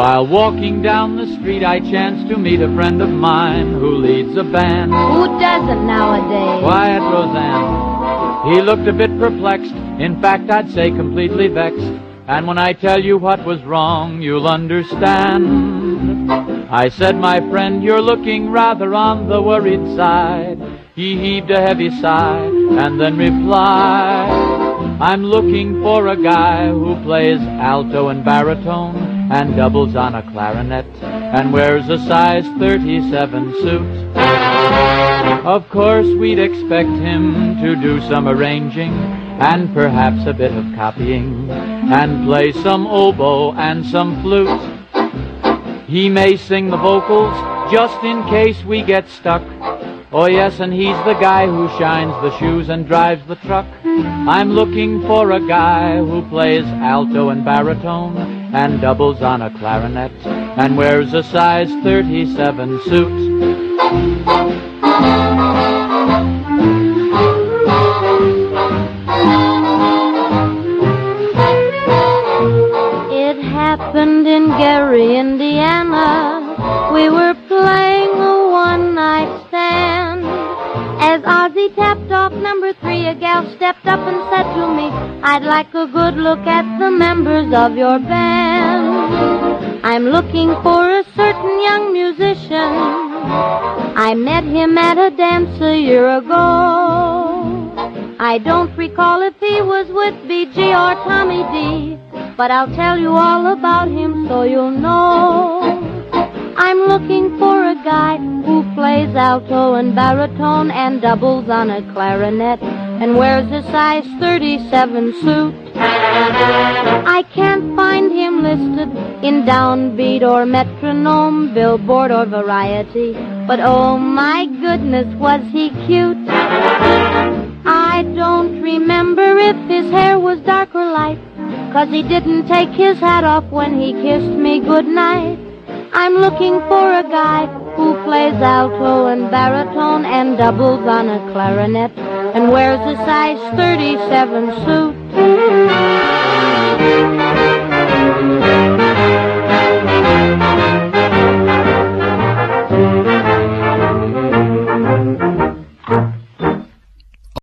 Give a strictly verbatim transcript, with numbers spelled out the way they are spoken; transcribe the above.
While walking down the street, I chanced to meet a friend of mine who leads a band. Who doesn't nowadays? Quiet Roseanne. He looked a bit perplexed, in fact, I'd say completely vexed. And when I tell you what was wrong, you'll understand. I said, my friend, you're looking rather on the worried side. He heaved a heavy sigh and then replied, I'm looking for a guy who plays alto and baritone and doubles on a clarinet and wears a size thirty-seven suit. Of course, we'd expect him to do some arranging and perhaps a bit of copying and play some oboe and some flute. He may sing the vocals just in case we get stuck. Oh yes, and he's the guy who shines the shoes and drives the truck. I'm looking for a guy who plays alto and baritone and doubles on a clarinet and wears a size thirty-seven suit. It happened in Gary, Indiana. We were playing a one-night stand. As Ozzy tapped off number three, a gal stepped up and said to me, I'd like a good look at the members of your band. I'm looking for a certain young musician. I met him at a dance a year ago. I don't recall if he was with B G or Tommy D, but I'll tell you all about him so you'll know. I'm looking for a guy who plays alto and baritone and doubles on a clarinet and wears a size thirty-seven suit. I can't find him listed in Downbeat or Metronome, Billboard or Variety, but oh my goodness, was he cute. I don't remember if his hair was dark or light, 'cause he didn't take his hat off when he kissed me goodnight. I'm looking for a guy who plays alto and baritone and doubles on a clarinet and wears a size thirty-seven suit.